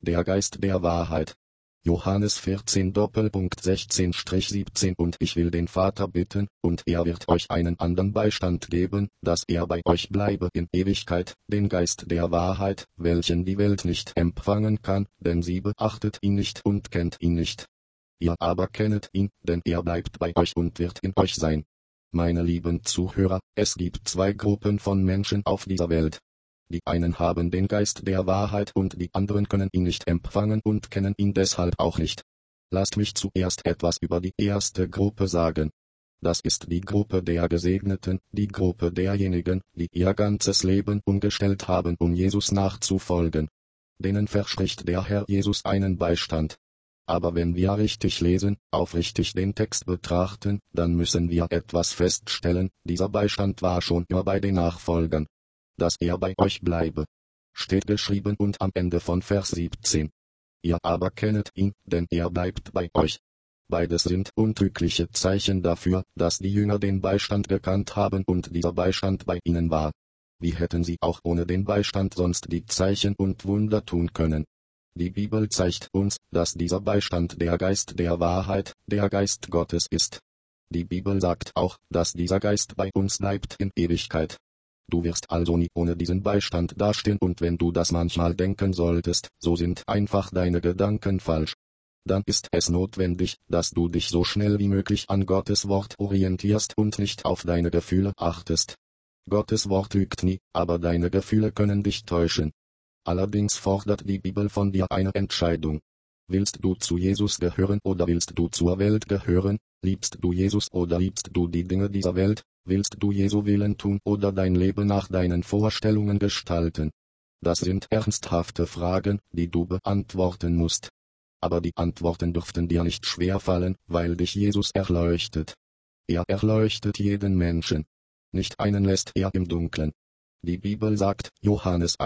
der Geist der Wahrheit. Johannes 14 16-17 Und ich will den Vater bitten, und er wird euch einen anderen Beistand geben, dass er bei euch bleibe in Ewigkeit, den Geist der Wahrheit, welchen die Welt nicht empfangen kann, denn sie beachtet ihn nicht und kennt ihn nicht. Ihr aber kennet ihn, denn er bleibt bei euch und wird in euch sein. Meine lieben Zuhörer, es gibt zwei Gruppen von Menschen auf dieser Welt. Die einen haben den Geist der Wahrheit und die anderen können ihn nicht empfangen und kennen ihn deshalb auch nicht. Lasst mich zuerst etwas über die erste Gruppe sagen. Das ist die Gruppe der Gesegneten, die Gruppe derjenigen, die ihr ganzes Leben umgestellt haben, um Jesus nachzufolgen. Denen verspricht der Herr Jesus einen Beistand. Aber wenn wir richtig lesen, aufrichtig den Text betrachten, dann müssen wir etwas feststellen, dieser Beistand war schon immer bei den Nachfolgern. Dass er bei euch bleibe. Steht geschrieben und am Ende von Vers 17. Ihr aber kennet ihn, denn er bleibt bei euch. Beides sind untrügliche Zeichen dafür, dass die Jünger den Beistand gekannt haben und dieser Beistand bei ihnen war. Wie hätten sie auch ohne den Beistand sonst die Zeichen und Wunder tun können? Die Bibel zeigt uns, dass dieser Beistand der Geist der Wahrheit, der Geist Gottes ist. Die Bibel sagt auch, dass dieser Geist bei uns bleibt in Ewigkeit. Du wirst also nie ohne diesen Beistand dastehen und wenn du das manchmal denken solltest, so sind einfach deine Gedanken falsch. Dann ist es notwendig, dass du dich so schnell wie möglich an Gottes Wort orientierst und nicht auf deine Gefühle achtest. Gottes Wort lügt nie, aber deine Gefühle können dich täuschen. Allerdings fordert die Bibel von dir eine Entscheidung. Willst du zu Jesus gehören oder willst du zur Welt gehören? Liebst du Jesus oder liebst du die Dinge dieser Welt? Willst du Jesu Willen tun oder dein Leben nach deinen Vorstellungen gestalten? Das sind ernsthafte Fragen, die du beantworten musst. Aber die Antworten dürften dir nicht schwerfallen, weil dich Jesus erleuchtet. Er erleuchtet jeden Menschen. Nicht einen lässt er im Dunkeln. Die Bibel sagt, Johannes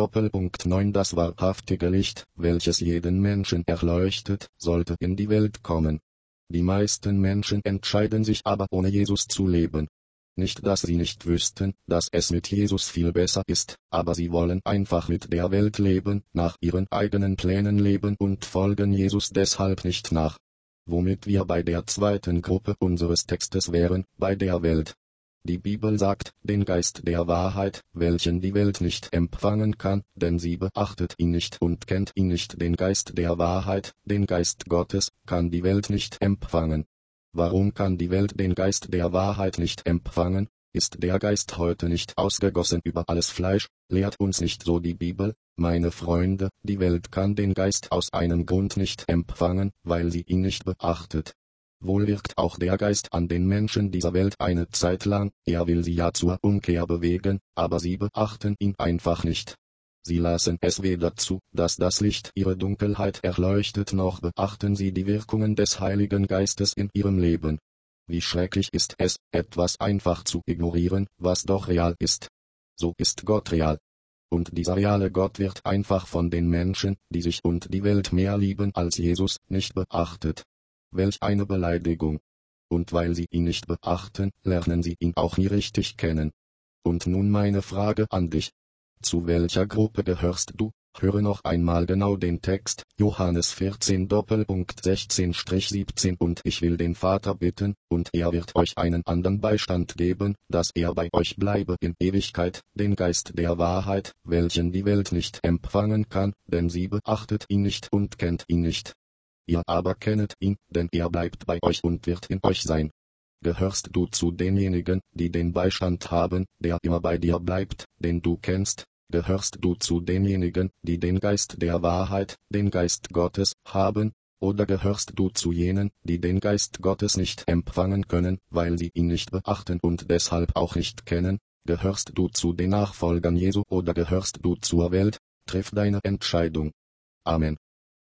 1:9 das wahrhaftige Licht, welches jeden Menschen erleuchtet, sollte in die Welt kommen. Die meisten Menschen entscheiden sich aber ohne Jesus zu leben. Nicht, dass sie nicht wüssten, dass es mit Jesus viel besser ist, aber sie wollen einfach mit der Welt leben, nach ihren eigenen Plänen leben und folgen Jesus deshalb nicht nach. Womit wir bei der zweiten Gruppe unseres Textes wären, bei der Welt. Die Bibel sagt, den Geist der Wahrheit, welchen die Welt nicht empfangen kann, denn sie beachtet ihn nicht und kennt ihn nicht. Den Geist der Wahrheit, den Geist Gottes, kann die Welt nicht empfangen. Warum kann die Welt den Geist der Wahrheit nicht empfangen? Ist der Geist heute nicht ausgegossen über alles Fleisch? Lehrt uns nicht so die Bibel? Meine Freunde, die Welt kann den Geist aus einem Grund nicht empfangen, weil sie ihn nicht beachtet. Wohl wirkt auch der Geist an den Menschen dieser Welt eine Zeit lang, er will sie ja zur Umkehr bewegen, aber sie beachten ihn einfach nicht. Sie lassen es weder zu, dass das Licht ihre Dunkelheit erleuchtet, noch beachten sie die Wirkungen des Heiligen Geistes in ihrem Leben. Wie schrecklich ist es, etwas einfach zu ignorieren, was doch real ist. So ist Gott real. Und dieser reale Gott wird einfach von den Menschen, die sich und die Welt mehr lieben als Jesus, nicht beachtet. Welch eine Beleidigung. Und weil sie ihn nicht beachten, lernen sie ihn auch nie richtig kennen. Und nun meine Frage an dich. Zu welcher Gruppe gehörst du? Höre noch einmal genau den Text, Johannes 14 16-17 Und ich will den Vater bitten, und er wird euch einen anderen Beistand geben, dass er bei euch bleibe in Ewigkeit, den Geist der Wahrheit, welchen die Welt nicht empfangen kann, denn sie beachtet ihn nicht und kennt ihn nicht. Ihr aber kennet ihn, denn er bleibt bei euch und wird in euch sein. Gehörst du zu denjenigen, die den Beistand haben, der immer bei dir bleibt, den du kennst? Gehörst du zu denjenigen, die den Geist der Wahrheit, den Geist Gottes, haben? Oder gehörst du zu jenen, die den Geist Gottes nicht empfangen können, weil sie ihn nicht beachten und deshalb auch nicht kennen? Gehörst du zu den Nachfolgern Jesu oder gehörst du zur Welt? Triff deine Entscheidung. Amen.